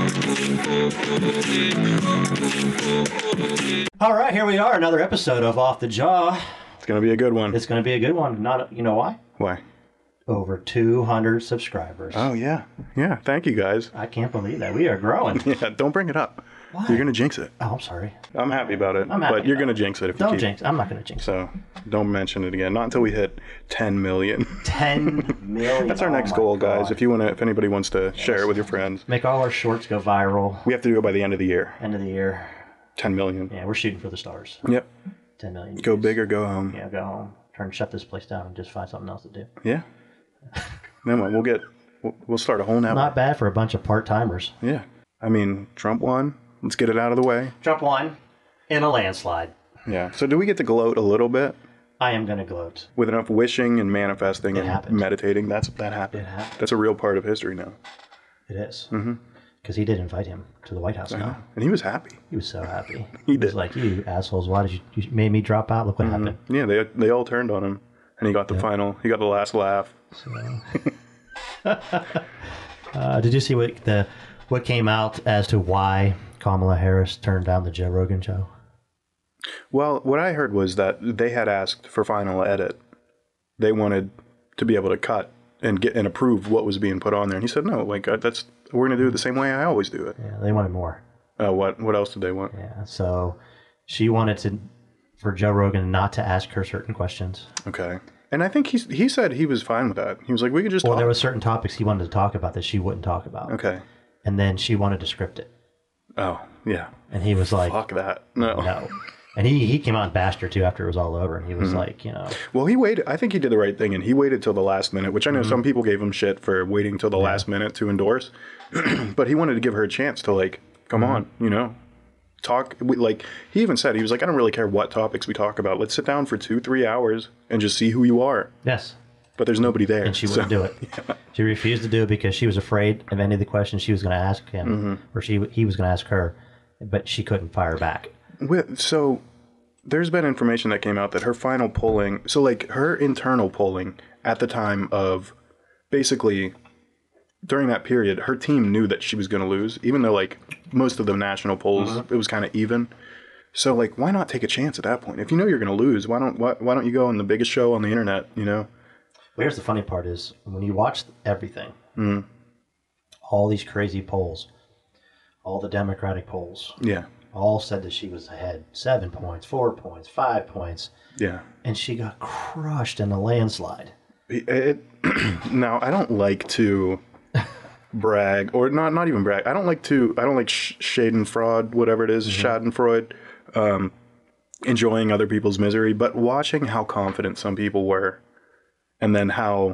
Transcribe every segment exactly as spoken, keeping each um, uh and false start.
All right, here we are, another episode of Off the Jaw. It's going to be a good one. It's going to be a good one. Not, you know why? Why? Over two hundred subscribers. Oh, yeah. Yeah, thank you, guys. I can't believe that. We are growing. Yeah, don't bring it up. Why? You're going to jinx it. Oh, I'm sorry. I'm happy about it, I'm happy but you're about going to jinx it if Don't you keep. jinx. I'm not going to jinx. So don't mention it again. Not until we hit ten million. ten million. That's our Oh next my goal, God. guys. If you want to, if anybody wants to share it with your friends, Make all our shorts go viral. we have to do it by the end of the year. End of the year. ten million. Yeah, we're shooting for the stars. Yep. ten million. Go views. big or go home. Yeah, go home. Turn, shut this place down and just find something else to do. Yeah. Then what? We'll get. We'll, we'll start a whole network. Not bad for a bunch of part-timers. Yeah. I mean, Trump won. Let's get it out of the way. Trump won in a landslide. Yeah. So do we get to gloat a little bit? I am going to gloat. With enough wishing and manifesting It and happened. meditating, that's that happened. It happened. That's a real part of history now. It is. Mm-hmm. Because he did invite him to the White House Uh-huh. now. And he was happy. He was so happy. He was did. like, you assholes, why did you, you made me drop out? Look what Mm-hmm. happened. Yeah, they they all turned on him, and he got the final. He got the last laugh. So, uh, did you see what the what came out as to why Kamala Harris turned down the Joe Rogan show? Well, what I heard was that they had asked for final edit. They wanted to be able to cut and get and approve what was being put on there, and he said, "No, like uh, that's we're going to do it the same way I always do it." Yeah, they wanted more. Uh, what what else did they want? Yeah, so she wanted to for Joe Rogan not to ask her certain questions. Okay, and I think he he said he was fine with that. He was like, "We could just." Well, talk. there were certain topics he wanted to talk about that she wouldn't talk about. Okay. And then she wanted to script it. Oh yeah. And he was like, Fuck that. No. no. And he, he came out and bashed her too after it was all over. And he was Mm-hmm. like, you know. Well, he waited. I think he did the right thing, and he waited till the last minute, which I know Mm-hmm. some people gave him shit for waiting till the last minute to endorse. But he wanted to give her a chance to, like, come Mm-hmm. on, you know, talk. We, like, he even said, he was like, I don't really care what topics we talk about. Let's sit down for two, three hours and just see who you are. Yes. But there's nobody there. And she wouldn't so- do it. She refused to do it because she was afraid of any of the questions she was going to ask him, Mm-hmm. or she he was going to ask her, but she couldn't fire back. With, so there's been information that came out that her final polling, so like her internal polling at the time of basically during that period, her team knew that she was going to lose, even though like most of the national polls, Mm-hmm. it was kind of even. So like, why not take a chance at that point? If you know you're going to lose, why don't why, why don't you go on the biggest show on the internet? You know? Well, here's the funny part is when you watch everything, Mm-hmm. all these crazy polls, all the Democratic polls, Yeah, all said that she was ahead seven points, four points, five points, yeah. and she got crushed in a landslide. It, it, now I don't like to brag, or not not even brag. I don't like to. I don't like sh- shade and fraud, whatever it is, Mm-hmm. Schadenfreude, um, enjoying other people's misery. But watching how confident some people were, and then how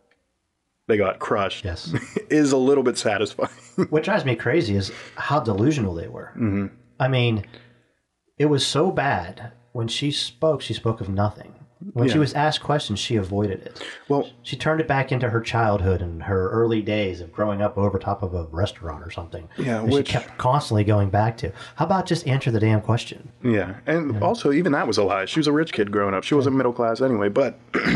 they got crushed, Yes. is a little bit satisfying. What drives me crazy is how delusional they were. Mm-hmm. I mean, it was so bad. When she spoke, she spoke of nothing. When she Yeah. was asked questions, she avoided it. Well, She turned it back into her childhood and her early days of growing up over top of a restaurant or something. Yeah, that which- she kept constantly going back to. How about just answer the damn question? yeah, and also even that was a lie. She was a rich kid growing up. She wasn't middle class anyway. But,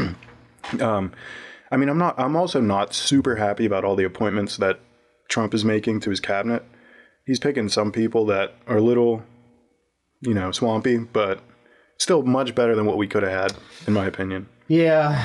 um, I mean, I'm not. I'm also not super happy about all the appointments that Trump is making to his cabinet. He's picking some people that are a little, you know, swampy, but still much better than what we could have had, in my opinion. Yeah.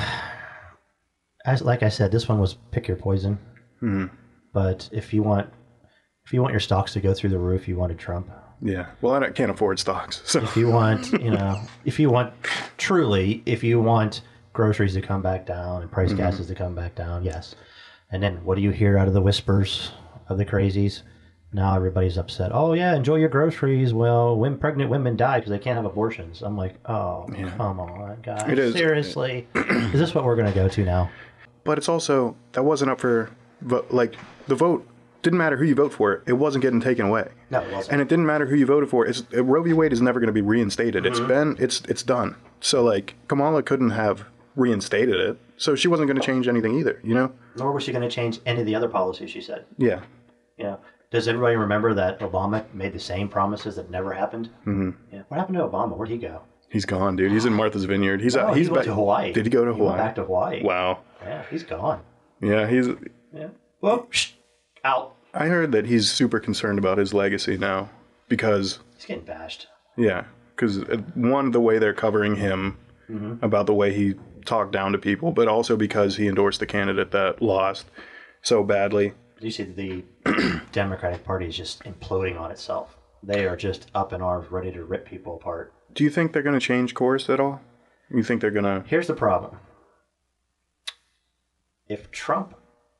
As like I said, this one was pick your poison. Mm-hmm. But if you want, if you want your stocks to go through the roof, you wanted Trump. Yeah. Well, I don't- can't afford stocks, so If you want, you know, if you want truly, if you want groceries to come back down and price Mm-hmm. gases to come back down, yes. And then what do you hear out of the whispers of the crazies? Now everybody's upset. Oh yeah, enjoy your groceries. Well, when pregnant women die because they can't have abortions. I'm like, oh come on, guys. It is. Seriously, is this what we're gonna go to now? But it's also, that wasn't up for, vo- like, the vote didn't matter who you vote for. It wasn't getting taken away. No, it wasn't. And it didn't matter who you voted for. It's, Roe v. Wade is never going to be reinstated. It's been, it's it's done. So, like, Kamala couldn't have reinstated it. So she wasn't going to change anything either, you know? Nor was she going to change any of the other policies she said. Yeah. You know, does everybody remember that Obama made the same promises that never happened? Mm-hmm. Yeah. What happened to Obama? Where'd he go? He's gone, dude. He's in Martha's Vineyard. He's Oh, out. He's he went back- to Hawaii. Did he go to He Hawaii? went back to Hawaii. Wow. Yeah, he's gone. Yeah, he's. Yeah. Well, shh, out. I heard that he's super concerned about his legacy now because, He's getting bashed. yeah, because one, the way they're covering him mm-hmm. about the way he talked down to people, but also because he endorsed the candidate that lost so badly. You see the Democratic Party is just imploding on itself. They are just up in arms, ready to rip people apart. Do you think they're going to change course at all? You think they're going to... Here's the problem. If Trump,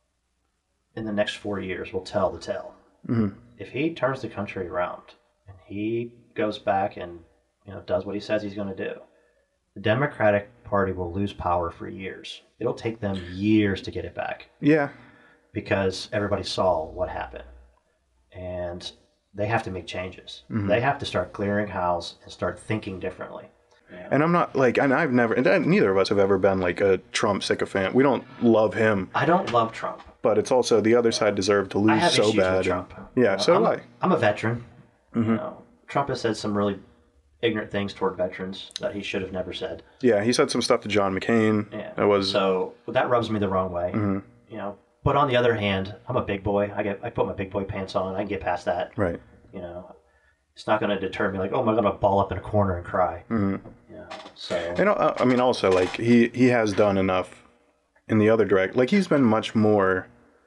in the next four years, will tell the tale, mm-hmm. if he turns the country around and he goes back and you know does what he says he's going to do, the Democratic Party will lose power for years. It'll take them years to get it back. Yeah. Because everybody saw what happened. And they have to make changes. Mm-hmm. They have to start clearing house and start thinking differently. Yeah. And I'm not like, and I've never, and neither of us have ever been like a Trump sycophant. We don't love him. I don't love Trump. But it's also the other side deserved to lose I have so issues bad. With Trump. And, yeah, you know, so I'm, do I. I'm a veteran. Mm-hmm. You know, Trump has said some really ignorant things toward veterans that he should have never said. Yeah, he said some stuff to John McCain. Yeah. That was so that rubs me the wrong way. Mm-hmm. You know, but on the other hand, I'm a big boy. I get I put my big boy pants on. I can get past that. Right. You know, it's not going to deter me. Like, oh, am I going to ball up in a corner and cry? Mm-hmm. You know, so. And uh, I mean, also like he he has done enough in the other direct. Like he's been much more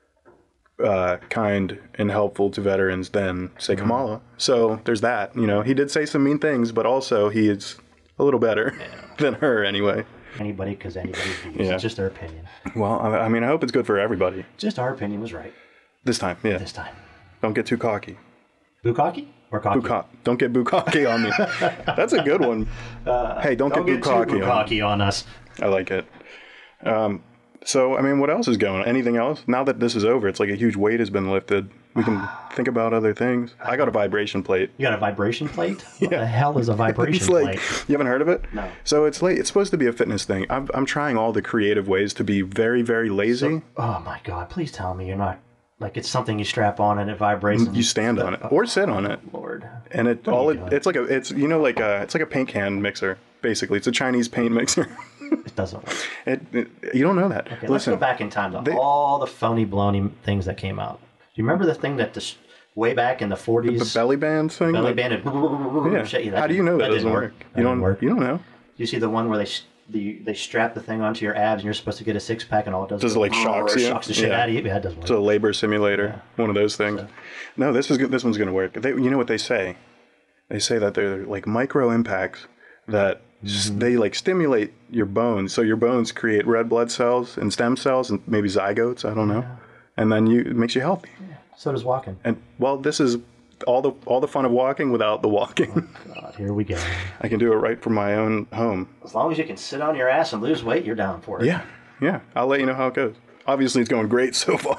uh, kind and helpful to veterans than say mm-hmm. Kamala. So there's that. You know, he did say some mean things, but also he is a little better yeah. than her anyway. Anybody, because anybody's views. Yeah. It's just their opinion. Well, I, I mean, I hope it's good for everybody. Just our opinion was right. This time, yeah. This time. Don't get too cocky. Bukkake or cocky? Bukkake. Don't get bukkake on me. That's a good one. Uh, hey, don't, don't get, get bukkake, bukkake on, on us. I like it. Um, so, I mean, what else is going on? Anything else? Now that this is over, it's like a huge weight has been lifted. We can think about other things. I got a vibration plate. You got a vibration plate? What yeah. the hell is a vibration it's like, plate? You haven't heard of it? No. So it's like it's supposed to be a fitness thing. I'm I'm trying all the creative ways to be very, very lazy. So, oh my God! Please tell me you're not like it's something you strap on and it vibrates. And you stand on it or sit on it. Lord. And it all it, it's like a it's you know like a it's like a paint can mixer basically. It's a Chinese paint mixer. It doesn't work. It, it, you don't know that. Okay, Listen, let's go back in time to they, all the phony, baloney things that came out. Do you remember the thing that this way back in the forties? The belly band thing? Belly like, band and yeah. shit. Yeah, How do you know that, that doesn't work? work? You that don't work. You don't know. You see the one where they the, they strap the thing onto your abs and you're supposed to get a six pack and all it does, does is it like shocks you? Shocks the shit yeah. out of you. Yeah, it doesn't work. It's a labor simulator. Yeah. One of those things. So. No, this is this one's going to work. They, you know what they say? They say that they're like micro impacts that mm-hmm. they like stimulate your bones, so your bones create red blood cells and stem cells and maybe zygotes. I don't know, yeah. and then you it makes you healthy. Yeah. So does walking. And well, this is all the all the fun of walking without the walking. Oh, God, here we go. I can do it right from my own home. As long as you can sit on your ass and lose weight, you're down for it. Yeah, yeah. I'll let you know how it goes. Obviously, it's going great so far.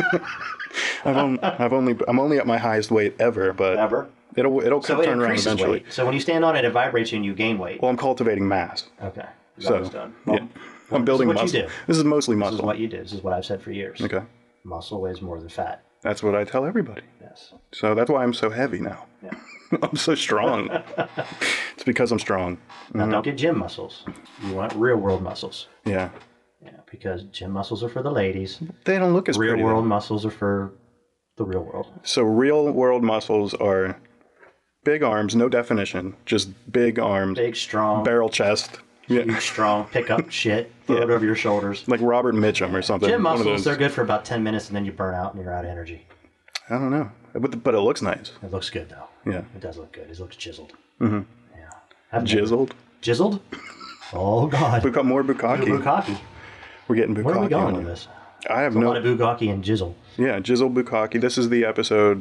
I've, on, I've only I'm only at my highest weight ever, but ever. It'll it'll so turn it around eventually. Weight. So when you stand on it, it vibrates you and you gain weight. Well, I'm cultivating mass. Okay. So done. Well, yeah, I'm building this is what muscle. You do. This is mostly muscle. This is what you do. This is what I've said for years. Okay. Muscle weighs more than fat. That's what I tell everybody. Yes. So that's why I'm so heavy now. Yeah. I'm so strong. It's because I'm strong. Now, mm-hmm. don't get gym muscles. You want real world muscles. Yeah. Yeah, because gym muscles are for the ladies. They don't look as real pretty. Real world though. muscles are for the real world. So real world muscles are big arms, no definition, just big arms. Big, strong. Barrel chest. Huge, Yeah. strong, pick up shit, throw yeah. it over your shoulders. Like Robert Mitchum or something. Gym muscles, they're good for about ten minutes and then you burn out and you're out of energy. I don't know. But, but it looks nice. It looks good, though. Yeah. It does look good. It looks chiseled. Mm-hmm. Yeah. I've Jizzled? Never... Jizzled? Oh, God. We've got more bukkake. Bukkake. We're getting bukkake. Where are we going with this? I have There's no... a lot of bukkake and jizzle. Yeah, jizzle bukkake. This is the episode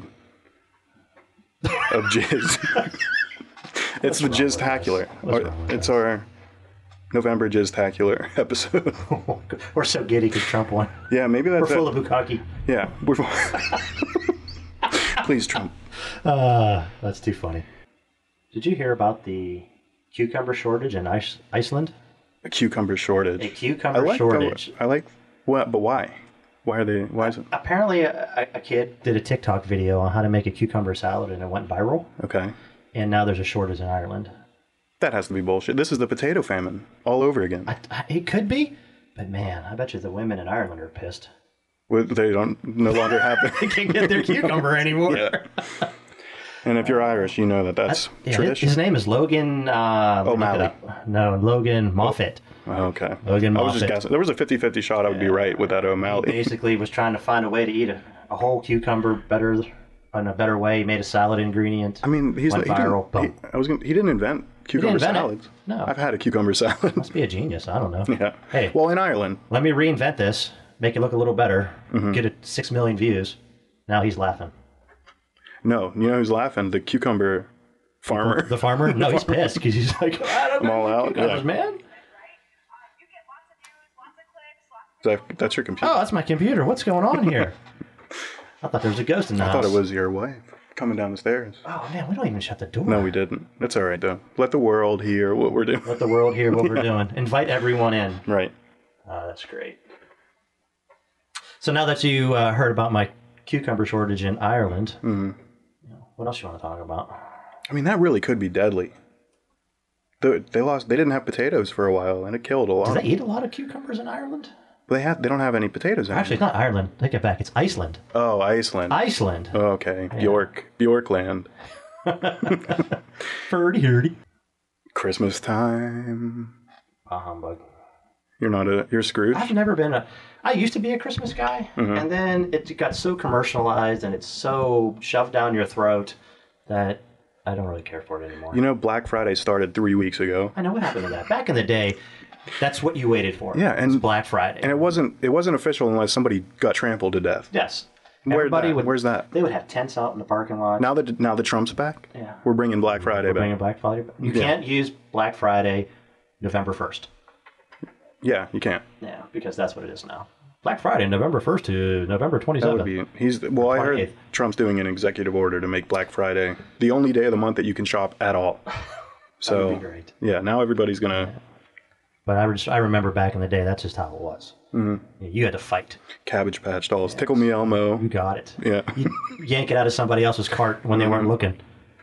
of jizz. It's the Jizztacular. It's our November Jizztacular episode. We're so giddy because Trump won. Yeah, maybe that's We're full it. of bukkake. Yeah. We're Please, Trump. Uh, that's too funny. Did you hear about the cucumber shortage in Ice- Iceland? A cucumber shortage. A cucumber I like shortage. The, I like what, but why? Why are they? Why is it? Apparently, a, a kid did a TikTok video on how to make a cucumber salad, and it went viral. Okay. And now there's a shortage in Ireland. That has to be bullshit. This is the potato famine all over again. I, I, it could be, but man, I bet you the women in Ireland are pissed. Well, they don't no longer have They it. can't get their cucumber anymore. Yeah. And if you're Irish, you know that that's Yeah, his, tradition. his name is Logan. Uh, let me look it O'Malley. up. No, Logan Moffat. Okay. Logan I was just Moffat. guessing. There was a fifty-fifty shot I would be right with that He O'Malley. basically was trying to find a way to eat a, a whole cucumber better in a better way. He made a salad ingredient. I mean, he's went not, he viral. didn't, he, Boom. I was gonna, he didn't invent cucumber invent it. salads. No. I've had a cucumber salad. Must be a genius. I don't know. Yeah. Hey, Well, in Ireland, let me reinvent this. Make it look a little better. Mm-hmm. Get it six million views. Now he's laughing. no, you know who's laughing? The cucumber farmer. The farmer? No, he's pissed because he's like, I don't I'm know all out. cucumbers, Yeah. man. You get lots of views, lots of clicks, lots That, that's your computer. Oh, that's my computer. What's going on here? I thought there was a ghost in the I house. thought it was your wife coming down the stairs. Oh man, we don't even shut the door. No, we didn't. That's all right though. Let the world hear what we're doing. Let the world hear what we're doing. Invite everyone in. Right. Oh, that's great. So now that you uh, heard about my cucumber shortage in Ireland, Mm-hmm. you know, what else you want to talk about? I mean, that really could be deadly. They, they lost. They didn't have potatoes for a while, and it killed a lot. Do they eat a lot of cucumbers in Ireland? They have. They don't have any potatoes anymore. Actually, it's not Ireland. Take it back. It's Iceland. Oh, Iceland. Iceland. Oh, okay. Bjork. Bjorkland. Furdy hurdy. Christmas time. Bah humbug. You're not a. You're Scrooge. I've never been a. I used to be a Christmas guy, Mm-hmm. and then it got so commercialized and it's so shoved down your throat that I don't really care for it anymore. You know, Black Friday started three weeks ago, I know what happened to that. Back in the day, that's what you waited for. Yeah, and- was Black Friday. and it wasn't. It wasn't official unless somebody got trampled to death. yes, Where's everybody that? would. Where's that? They would have tents out in the parking lot. Now that now the Trump's back, Yeah. we're bringing Black Friday We're back. bringing Black Friday. back. You Yeah. can't use Black Friday November first. Yeah, you can't. Yeah, because that's what it is now. Black Friday, November first to November twenty That seventh. would be. He's well. I heard twenty-eighth. Trump's doing an executive order to make Black Friday the only day of the month that you can shop at all. So would be great. yeah, now everybody's gonna But I, just, I remember back in the day, that's just how it was. Mm-hmm. You had to fight. Cabbage Patch dolls, Tickle Me Elmo. You got it. Yeah, You yank it out of somebody else's cart when they weren't looking.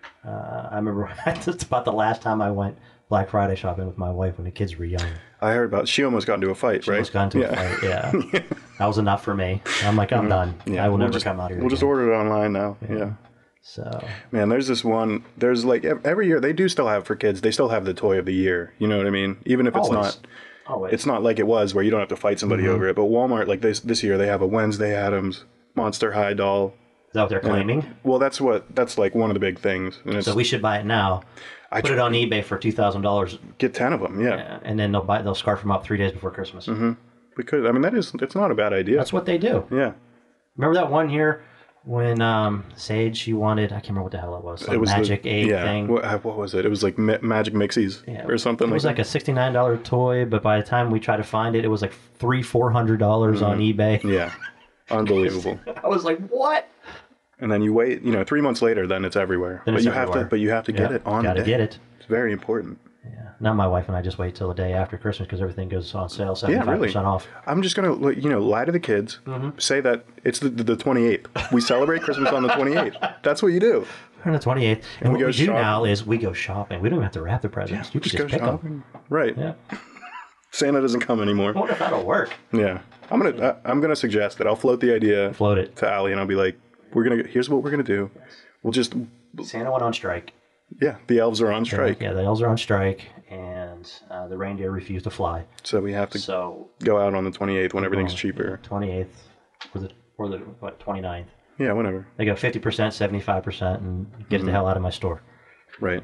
Uh, I remember that's about the last time I went Black Friday shopping with my wife when the kids were young. I heard about. She almost got into a fight, right? Almost got into yeah. a fight. Yeah, that was enough for me. I'm like, I'm done. Yeah, I will we'll never just, come out here. We'll just again. order it online now. Yeah. So Man, there's this one. There's like ev- every year they do still have for kids. They still have the toy of the year. You know what I mean? Even if it's Always. not. always. It's not like it was where you don't have to fight somebody Mm-hmm. over it. But Walmart, like this this year, they have a Wednesday Addams Monster High doll. Is that what they're claiming? Well, that's what that's like one of the big things. And it's So we should buy it now. I Put tr- it on eBay for two thousand dollars, get ten of them. Yeah, and then they'll buy they'll scarf them up three days before Christmas. Mm-hmm. we could. I mean, that is it's not a bad idea. That's what they do. yeah, Remember that one year when um, Sage she wanted I can't remember what the hell it was some it was magic the, egg yeah. thing. What, uh, what was it? It was like Ma- Magic Mixies Yeah, or something. It was like like a sixty-nine dollar toy, but by the time we tried to find it, it was like three, four hundred dollars on eBay. that. Yeah, unbelievable. I was like, "What?" And then you wait. You know, three months later, then it's everywhere. Then but it's you have everywhere. to. But you have to get Yeah, it on. Gotta the day. get it. It's very important. Yeah. Now my wife and I just wait till the day after Christmas because everything goes on sale, Yeah, seventy-five really. percent off. I'm just gonna, like, you know, lie to the kids. Mm-hmm. Say that it's the the twenty-eighth. We celebrate Christmas on the twenty-eighth. That's what you do. On the twenty-eighth, and, we what go we do shopping. now is we go shopping. We don't even have to wrap the presents. you can just, go pick them. shopping. Right. Yeah. Santa doesn't come anymore. I wonder if that'll work. Yeah. I'm gonna I, I'm gonna suggest it. I'll float the idea Float it. to Allie, and I'll be like, we're gonna. Here's what we're gonna do. We'll just. Santa went on strike. Yeah. The elves are on strike, Yeah, the elves are on strike, and uh, the reindeer refuse to fly. so we have to So go out on the twenty-eighth when everything's cheaper. twenty-eighth or the or the what twenty-ninth. Yeah. Whatever. They go fifty percent, seventy-five percent, and get Mm-hmm. the hell out of my store. Right.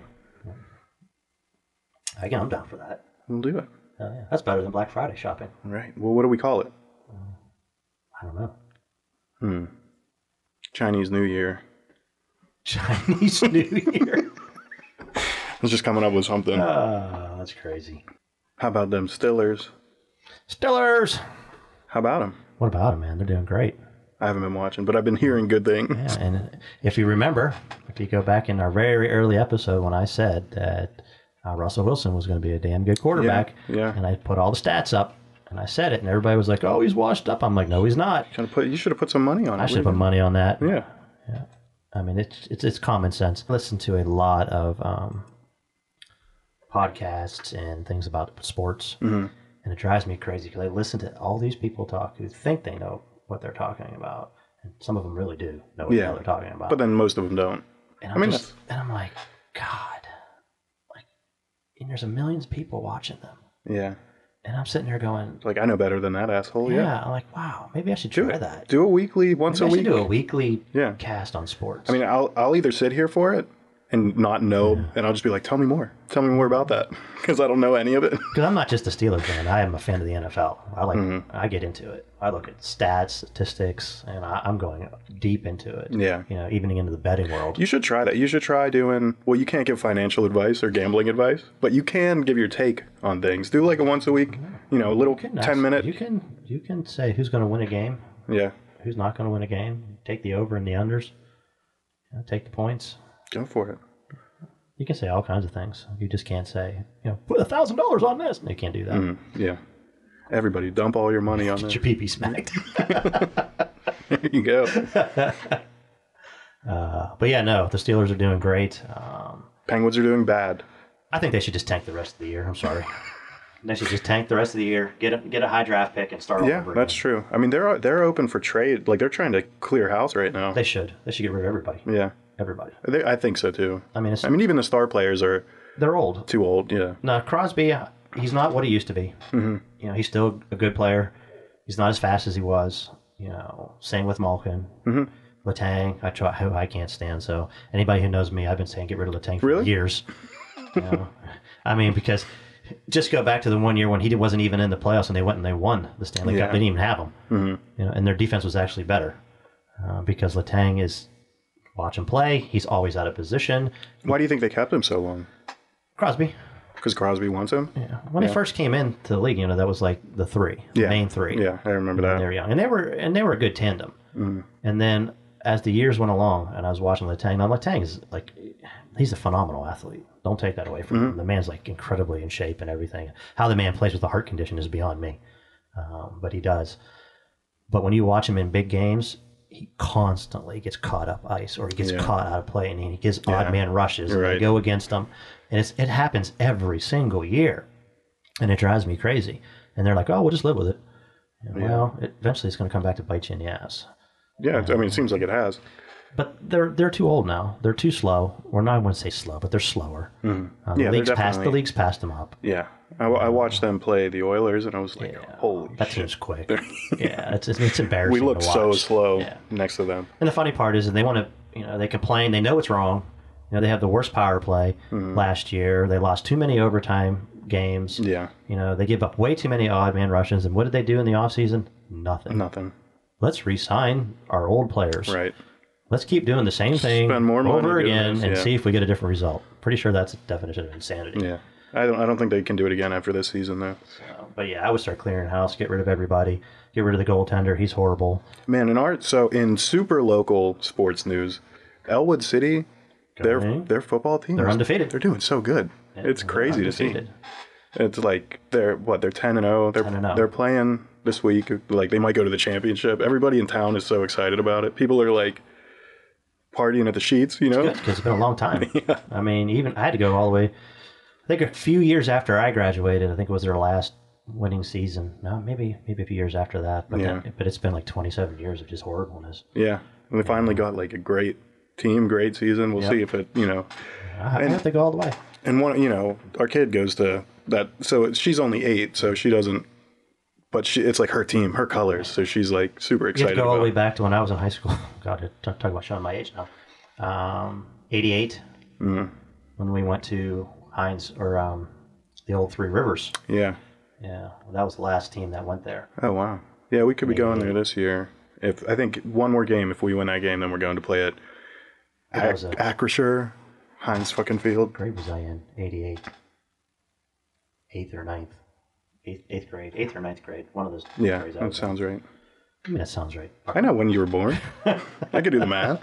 Again, I'm down for that. We'll do it. Oh, yeah. That's better than Black Friday shopping. Right. Well, what do we call it? I don't know. Hmm. Chinese New Year. Chinese New Year. I was just coming up with something. Oh, that's crazy. How about them Stillers? Stillers. How about them? What about them, man? They're doing great. I haven't been watching, but I've been hearing good things. Yeah, and if you remember, if you go back in our very early episode when I said that uh, Russell Wilson was going to be a damn good quarterback, Yeah, yeah. and I put all the stats up, and I said it, and everybody was like, "Oh, he's washed up." I'm like, "No, he's not." Should have put, you should have put some money on it. I should have put money on that. Yeah. I mean, it's it's it's common sense. I listen to a lot of um, podcasts and things about sports, Mm-hmm. and it drives me crazy because I listen to all these people talk who think they know what they're talking about. And some of them really do know what the Yeah. hell they're talking about. But then most of them don't. and I I'm mean, just, and I'm like, God, like, and there's a millions of people watching them. Yeah. And I'm sitting there going, Like, I know better than that, asshole. yeah, Yeah. I'm like, wow, maybe I should Do try it. that. Do a weekly, once Maybe I a should week. do a weekly Yeah. cast on sports. I mean, I'll I'll either sit here for it and not know, and I'll just be like, tell me more. Tell me more about that. Because I don't know any of it. because I'm not just a Steelers fan. I am a fan of the N F L. I like, Mm-hmm. I get into it. I look at stats, statistics, and I, I'm going deep into it. Yeah. You know, even into the betting world. You should try that. You should try doing, well, you can't give financial advice or gambling advice, but you can give your take on things. Do like a once a week, you know, a little You can ten ask- minute. You can you can say who's going to win a game, Yeah. who's not going to win a game. Take the over and the unders. You know, take the points. Go for it. You can say all kinds of things. You just can't say, you know, put a thousand dollars on this. You can't do that. Mm, yeah. Everybody, dump all your money on Get this. your pee pee smacked. There you go. uh, but yeah, no, the Steelers are doing great. Um, Penguins are doing bad. I think they should just tank the rest of the year. I'm sorry. They should just tank the rest of the year, get a get a high draft pick, and start all Yeah, over that's again. true. I mean, they're they're open for trade. Like, they're trying to clear house right now. They should. They should get rid of everybody. Yeah. Everybody. They, I think so, too. I mean, it's, I mean, even the star players are they're old. too old. Yeah. Now Crosby, he's not what he used to be. Mm-hmm. You know, he's still a good player. He's not as fast as he was. You know, same with Malkin. Mm-hmm. Letang, I try who I can't stand. So anybody who knows me, I've been saying get rid of Letang for Really? years. You know? I mean, because just go back to the one year when he wasn't even in the playoffs and they went and they won the Stanley Yeah. Cup. They didn't even have him. Mm-hmm. You know, and their defense was actually better uh, because Letang is watch him play. He's always out of position. Why do you think they kept him so long? Crosby. Because Crosby wants him? Yeah. When he first came into the league, you know, that was like the three, the Yeah. main three. Yeah, I remember When that. they were young, and they were and they were a good tandem. Mm-hmm. And then as the years went along, and I was watching Letang. Now Letang is like, he's a phenomenal athlete. Don't take that away from Mm-hmm. him. The man's like incredibly in shape and everything. How the man plays with a heart condition is beyond me, um, but he does. But when you watch him in big games, he constantly gets caught up ice, or he gets Yeah. caught out of play, and he gets Yeah. odd man rushes, You're and they right. go against him, and it's, it happens every single year, and it drives me crazy. And they're like, "Oh, we'll just live with it." And, Yeah. Well, it, eventually, it's going to come back to bite you in the ass. Yeah, I mean, it seems like it has. But they're they're too old now. They're too slow. Or not, I wouldn't say slow, but they're slower. Uh, the Yeah, they're league's passed the definitely- league's passed them up. Yeah. I, I watched them play the Oilers, and I was like, Yeah. holy That shit. team's quick. yeah, it's it's, it's embarrassing. We looked to so watch. slow Yeah. next to them. And the funny part is, that they want to, you know, they complain. They know it's wrong. You know, they have the worst power play last year. They lost too many overtime games. Mm-hmm. Yeah, You know, they give up way too many odd man rushes. And what did they do in the offseason? Nothing. nothing. Let's re-sign our old players. Right. Let's keep doing the same thing Spend more money over doing again this, and yeah. see if we get a different result. Pretty sure that's a definition of insanity. Yeah. I don't, I don't think they can do it again after this season, though. So, but yeah, I would start clearing house, get rid of everybody, get rid of the goaltender. He's horrible. Man, in art, so in super local sports news, Elwood City, their Okay. their football team, They're is- undefeated. They're doing so good. it's They're crazy to see. undefeated. It's like they're what they're ten and zero. They're ten and oh. they're playing this week. Like they might go to the championship. Everybody in town is so excited about it. People are like partying at the sheets. You know, Good, because it's been a long time. I mean, even I had to go all the way. I think a few years after I graduated, I think it was their last winning season. No, maybe maybe a few years after that. But Yeah. then, but it's been like twenty-seven years of just horribleness. yeah. And they finally got like a great team, great season. We'll Yep. see if it, you know, I, I have to go all the way. and one, you know, our kid goes to that. So she's only eight, so she doesn't. But she, it's like her team, her colors. So she's like super You have excited to go all the about way it. back to when I was in high school. God, talk, talk about showing my age now. Um, eighty-eight, Mm-hmm. when we went to Heinz, or um, the old Three Rivers. Yeah. Yeah, that was the last team that went there. Oh wow. Yeah, we could be going there this year. If I think one more game, if we win that game, then we're going to play at That was Ac- a- Acrisure, Heinz fucking Field. grade was I in? eighty-eight. Eighth or ninth. Eighth, eighth grade. Eighth or ninth grade. One of those Yeah, grades I that was in. sounds right. I mean, that sounds right. I know when you were born. I could do the math.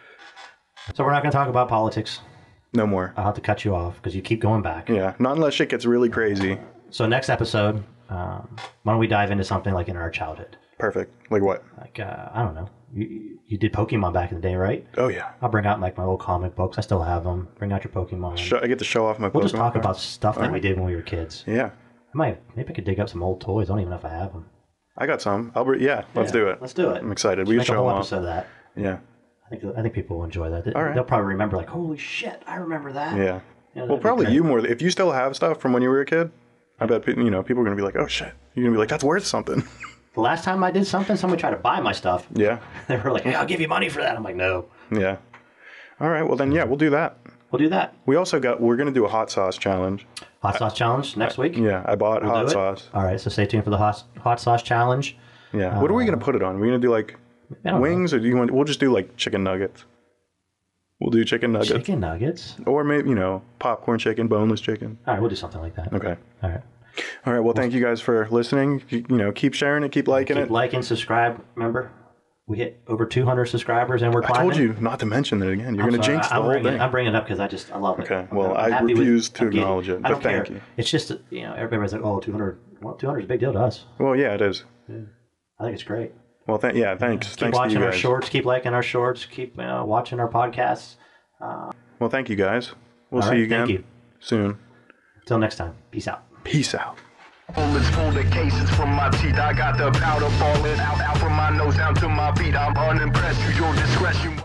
So we're not going to talk about politics. No more. I'll have to cut you off because you keep going back. Yeah, not unless shit gets really crazy. So next episode, um, why don't we dive into something like in our childhood? Perfect. Like what? Like, uh, I don't know. You, you did Pokemon back in the day, right? Oh yeah. I'll bring out like my old comic books. I still have them. Bring out your Pokemon. Show, I get to show off my. We'll just Pokemon talk card. about stuff that we did when we were kids. Yeah. I might, maybe I could dig up some old toys. I don't even know if I have them. I got some. I'll bring, yeah, let's Yeah, do it. Let's do it. I'm excited. We Make a show whole them episode off. of that. Yeah. I think I think people will enjoy that. They, All right. They'll probably remember like, holy shit, I remember that. Yeah. You know, Well, that'd be probably great. you more. If you still have stuff from when you were a kid, I bet pe- you know people are gonna be like, "Oh shit!" You're gonna be like, "That's worth something." The last time I did something, somebody tried to buy my stuff. Yeah. They were like, hey, I'll give you money for that. I'm like, no. Yeah. All right. Well, then, yeah, we'll do that. We'll do that. We also got. We're gonna do a hot sauce challenge. Hot sauce challenge next week. Yeah, I bought We'll hot do it. sauce. All right, so stay tuned for the hot, hot sauce challenge. Yeah. What are we gonna put it on? Are we gonna do like I don't wings, or do you want? We'll just do like chicken nuggets. We'll do chicken nuggets, Chicken nuggets. or maybe you know popcorn chicken, boneless chicken. All right, we'll do something like that. Okay. All right. All right. Well, thank you guys for listening. You, you know, keep sharing it, keep liking Keep it. liking, subscribe. Remember, we hit over two hundred subscribers and we're I climbing. told you not to mention it again. You're I'm going to sorry, jinx the I'm whole bringing, thing. I'm bringing it up because I just I love it. Okay, well, I'm I happy with- refuse to I'm getting- acknowledge it, I don't but thank care. you. It's just you know everybody's like, oh, two hundred. Well, two hundred is a big deal to us. Well, yeah, it is. I think it's great. Well, th- yeah, thanks. Keep thanks to watching you our guys. shorts. Keep liking our shorts. Keep uh, watching our podcasts. Well, thank you guys. We'll All see right, you again thank you. soon. Until next time. Peace out. Peace out. Bullets full of cases from my teeth. I got the powder falling out, out from my nose down to my feet. I'm unimpressed. Use your discretion.